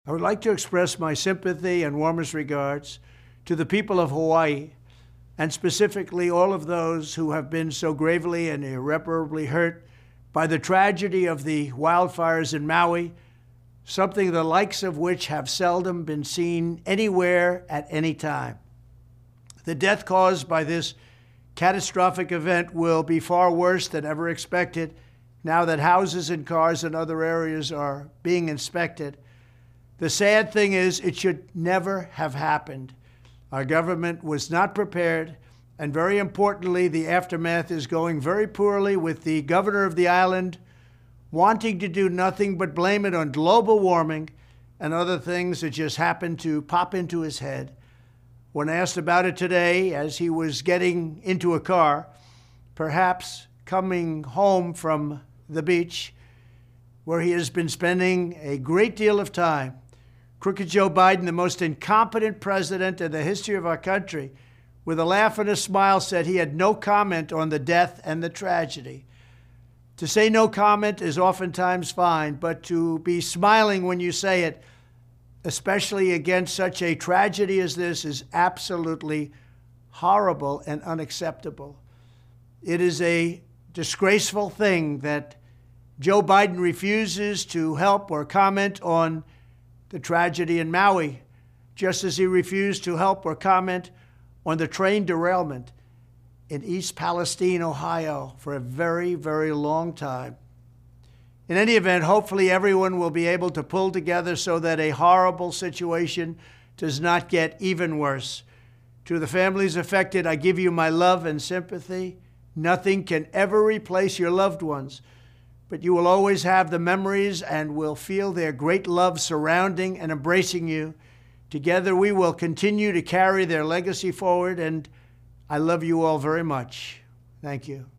I would like to express my sympathy and warmest regards to the people of Hawaii, and specifically all of those who have been so gravely and irreparably hurt by the tragedy of the wildfires in Maui, something the likes of which have seldom been seen anywhere at any time. The death caused by this catastrophic event will be far worse than ever expected now that houses and cars and other areas are being inspected. The sad thing is, it should never have happened. Our government was not prepared, and very importantly, the aftermath is going very poorly, with the governor of the island wanting to do nothing but blame it on global warming and other things that just happened to pop into his head. When asked about it today, as he was getting into a car, perhaps coming home from the beach, where he has been spending a great deal of time, Crooked Joe Biden, the most incompetent president in the history of our country, with a laugh and a smile said he had no comment on the death and the tragedy. To say no comment is oftentimes fine, but to be smiling when you say it, especially against such a tragedy as this, is absolutely horrible and unacceptable. It is a disgraceful thing that Joe Biden refuses to help or comment on the tragedy in Maui, just as he refused to help or comment on the train derailment in East Palestine, Ohio, for a very, very long time. In any event, hopefully everyone will be able to pull together so that a horrible situation does not get even worse. To the families affected, I give you my love and sympathy. Nothing can ever replace your loved ones, but you will always have the memories and will feel their great love surrounding and embracing you. Together, we will continue to carry their legacy forward, and I love you all very much. Thank you.